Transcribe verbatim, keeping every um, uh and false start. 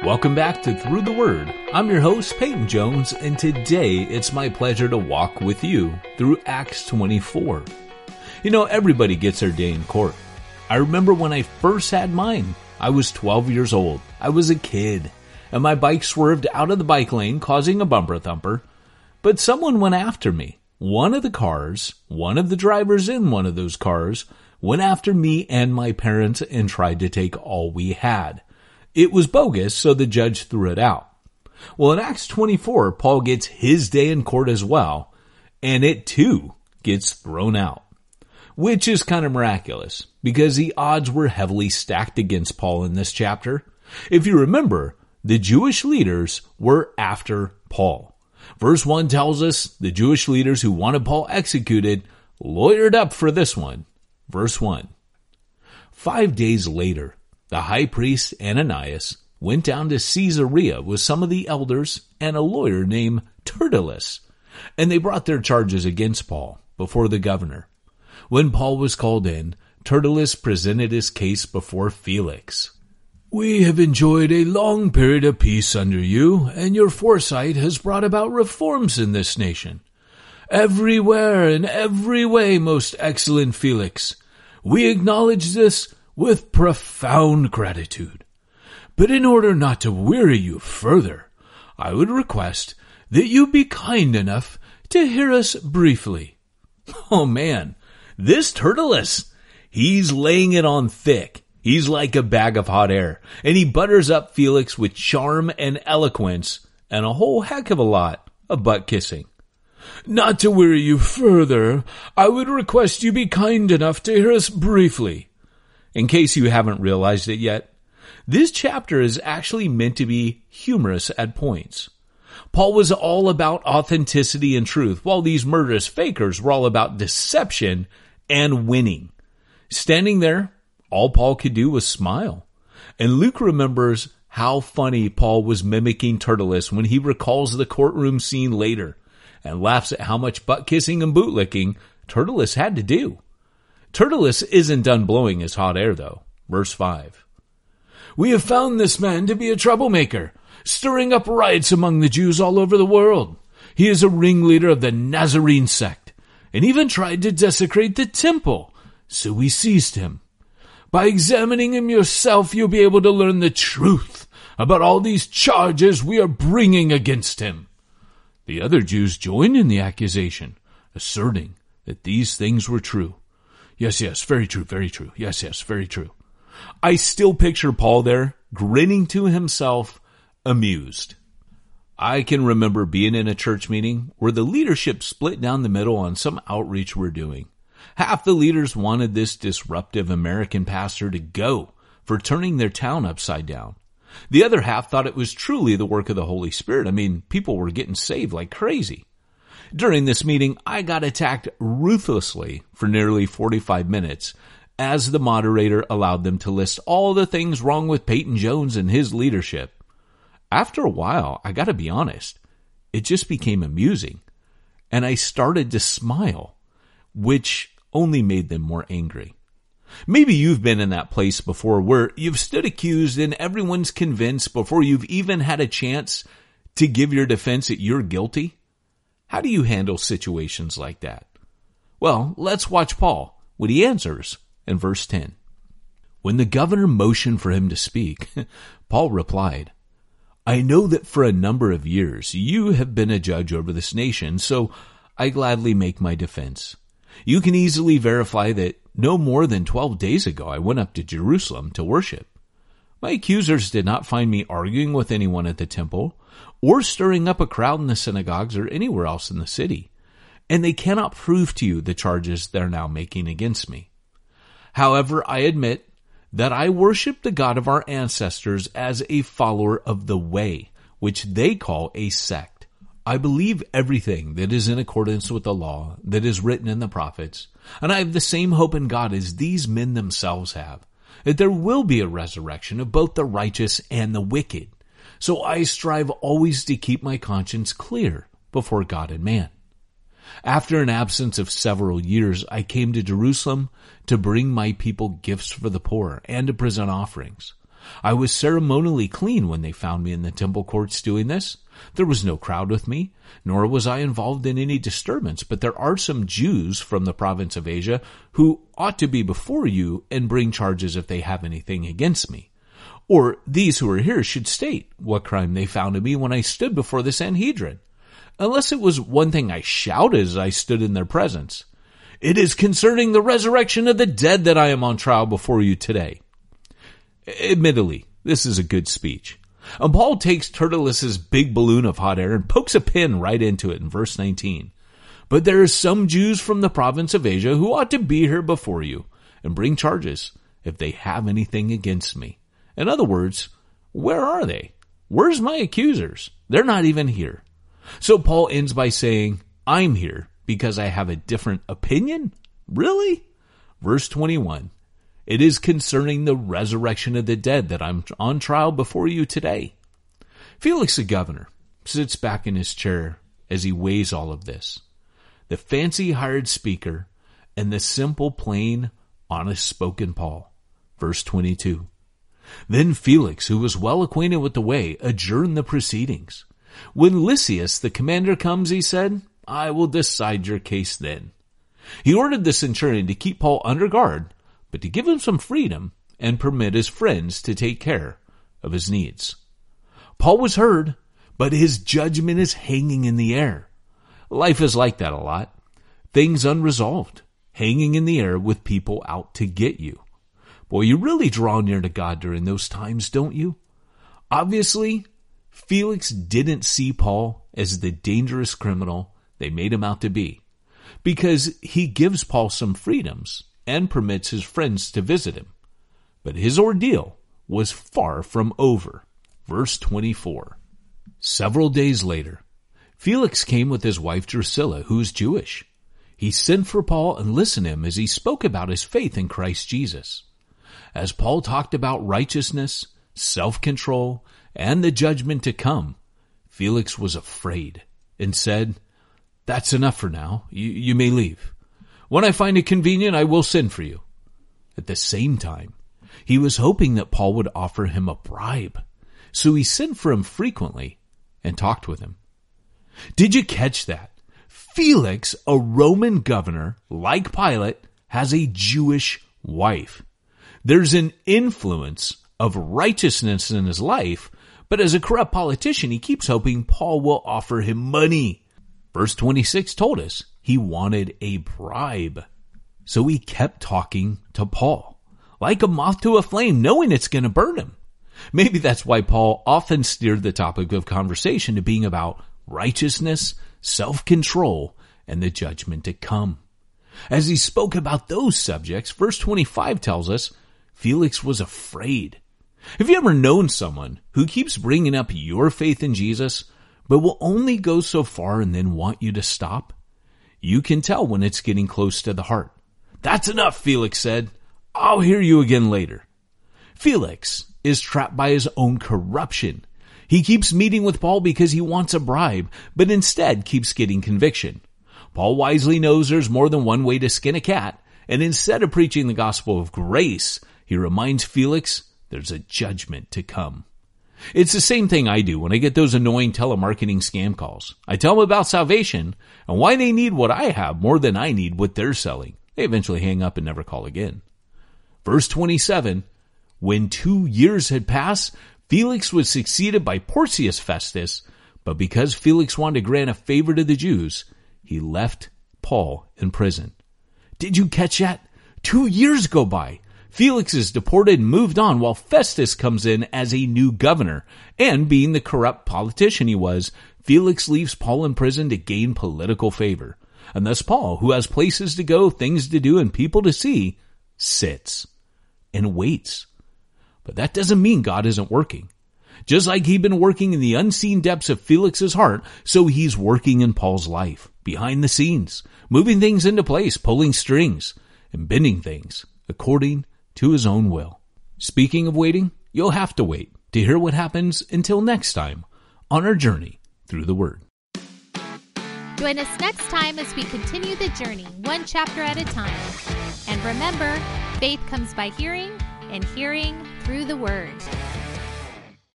Welcome back to Through the Word. I'm your host, Peyton Jones, and today it's my pleasure to walk with you through Acts twenty-four. You know, everybody gets their day in court. I remember when I first had mine. I was twelve years old. I was a kid, and my bike swerved out of the bike lane, causing a bumper thumper. But someone went after me. One of the cars, one of the drivers in one of those cars, went after me and my parents and tried to take all we had. It was bogus, so the judge threw it out. Well, in Acts twenty-four, Paul gets his day in court as well, and it too gets thrown out, which is kind of miraculous because the odds were heavily stacked against Paul in this chapter. If you remember, the Jewish leaders were after Paul. Verse one tells us the Jewish leaders who wanted Paul executed lawyered up for this one. Verse one. Five days later, the high priest Ananias went down to Caesarea with some of the elders and a lawyer named Tertullus, and they brought their charges against Paul before the governor. When Paul was called in, Tertullus presented his case before Felix. "We have enjoyed a long period of peace under you, and your foresight has brought about reforms in this nation. Everywhere and every way, most excellent Felix, we acknowledge this with profound gratitude. But in order not to weary you further, I would request that you be kind enough to hear us briefly." Oh man, this Tertullus, he's laying it on thick. He's like a bag of hot air, and he butters up Felix with charm and eloquence and a whole heck of a lot of butt kissing. "Not to weary you further, I would request you be kind enough to hear us briefly." In case you haven't realized it yet, this chapter is actually meant to be humorous at points. Paul was all about authenticity and truth, while these murderous fakers were all about deception and winning. Standing there, all Paul could do was smile. And Luke remembers how funny Paul was mimicking Tertullus when he recalls the courtroom scene later and laughs at how much butt-kissing and bootlicking Tertullus had to do. Tertullus isn't done blowing his hot air, though. Verse five. "We have found this man to be a troublemaker, stirring up riots among the Jews all over the world. He is a ringleader of the Nazarene sect, and even tried to desecrate the temple, so we seized him. By examining him yourself, you'll be able to learn the truth about all these charges we are bringing against him." The other Jews joined in the accusation, asserting that these things were true. Yes, yes, very true, very true. Yes, yes, very true. I still picture Paul there, grinning to himself, amused. I can remember being in a church meeting where the leadership split down the middle on some outreach we're doing. Half the leaders wanted this disruptive American pastor to go for turning their town upside down. The other half thought it was truly the work of the Holy Spirit. I mean, people were getting saved like crazy. During this meeting, I got attacked ruthlessly for nearly forty-five minutes as the moderator allowed them to list all the things wrong with Peyton Jones and his leadership. After a while, I got to be honest, it just became amusing, and I started to smile, which only made them more angry. Maybe you've been in that place before where you've stood accused and everyone's convinced before you've even had a chance to give your defense that you're guilty. How do you handle situations like that? Well, let's watch Paul, what he answers in verse ten. When the governor motioned for him to speak, Paul replied, "I know that for a number of years you have been a judge over this nation, so I gladly make my defense. You can easily verify that no more than twelve days ago I went up to Jerusalem to worship. My accusers did not find me arguing with anyone at the temple or stirring up a crowd in the synagogues or anywhere else in the city, and they cannot prove to you the charges they're now making against me. However, I admit that I worship the God of our ancestors as a follower of the way, which they call a sect. I believe everything that is in accordance with the law that is written in the prophets, and I have the same hope in God as these men themselves have, that there will be a resurrection of both the righteous and the wicked. So I strive always to keep my conscience clear before God and man. After an absence of several years, I came to Jerusalem to bring my people gifts for the poor and to present offerings. I was ceremonially clean when they found me in the temple courts doing this. There was no crowd with me, nor was I involved in any disturbance, but there are some Jews from the province of Asia who ought to be before you and bring charges if they have anything against me. Or these who are here should state what crime they found in me when I stood before the Sanhedrin, unless it was one thing I shouted as I stood in their presence. It is concerning the resurrection of the dead that I am on trial before you today. Admittedly, this is a good speech. And Paul takes Tertullus' big balloon of hot air and pokes a pin right into it in verse nineteen. But there are some Jews from the province of Asia who ought to be here before you and bring charges if they have anything against me. In other words, where are they? Where's my accusers? They're not even here. So Paul ends by saying, I'm here because I have a different opinion? Really? Verse twenty-one. It is concerning the resurrection of the dead that I'm on trial before you today. Felix the governor sits back in his chair as he weighs all of this. The fancy hired speaker and the simple, plain, honest spoken Paul. Verse twenty-two. Then Felix, who was well acquainted with the way, adjourned the proceedings. When Lysias the commander comes, he said, I will decide your case then. He ordered the centurion to keep Paul under guard, but to give him some freedom and permit his friends to take care of his needs. Paul was heard, but his judgment is hanging in the air. Life is like that a lot. Things unresolved, hanging in the air with people out to get you. Boy, you really draw near to God during those times, don't you? Obviously, Felix didn't see Paul as the dangerous criminal they made him out to be, because he gives Paul some freedoms and permits his friends to visit him. But his ordeal was far from over. Verse twenty-four. Several days later, Felix came with his wife Drusilla, who is Jewish. He sent for Paul and listened to him as he spoke about his faith in Christ Jesus. As Paul talked about righteousness, self-control, and the judgment to come, Felix was afraid and said, That's enough for now. You, you may leave. When I find it convenient, I will send for you. At the same time, he was hoping that Paul would offer him a bribe, so he sent for him frequently and talked with him. Did you catch that? Felix, a Roman governor, like Pilate, has a Jewish wife. There's an influence of righteousness in his life, but as a corrupt politician, he keeps hoping Paul will offer him money. Verse twenty-six told us he wanted a bribe. So he kept talking to Paul, like a moth to a flame, knowing it's going to burn him. Maybe that's why Paul often steered the topic of conversation to being about righteousness, self-control, and the judgment to come. As he spoke about those subjects, verse twenty-five tells us Felix was afraid. Have you ever known someone who keeps bringing up your faith in Jesus, but will only go so far and then want you to stop? You can tell when it's getting close to the heart. That's enough, Felix said. I'll hear you again later. Felix is trapped by his own corruption. He keeps meeting with Paul because he wants a bribe, but instead keeps getting conviction. Paul wisely knows there's more than one way to skin a cat, and instead of preaching the gospel of grace, he reminds Felix there's a judgment to come. It's the same thing I do when I get those annoying telemarketing scam calls. I tell them about salvation and why they need what I have more than I need what they're selling. They eventually hang up and never call again. Verse twenty-seven, when two years had passed, Felix was succeeded by Porcius Festus, but because Felix wanted to grant a favor to the Jews, he left Paul in prison. Did you catch that? Two years go by. Felix is deported and moved on while Festus comes in as a new governor. And being the corrupt politician he was, Felix leaves Paul in prison to gain political favor. And thus Paul, who has places to go, things to do, and people to see, sits and waits. But that doesn't mean God isn't working. Just like he'd been working in the unseen depths of Felix's heart, so he's working in Paul's life, behind the scenes, moving things into place, pulling strings, and bending things according to his own will. Speaking of waiting, you'll have to wait to hear what happens until next time on our journey through the Word. Join us next time as we continue the journey, one chapter at a time. And remember, faith comes by hearing, and hearing through the Word.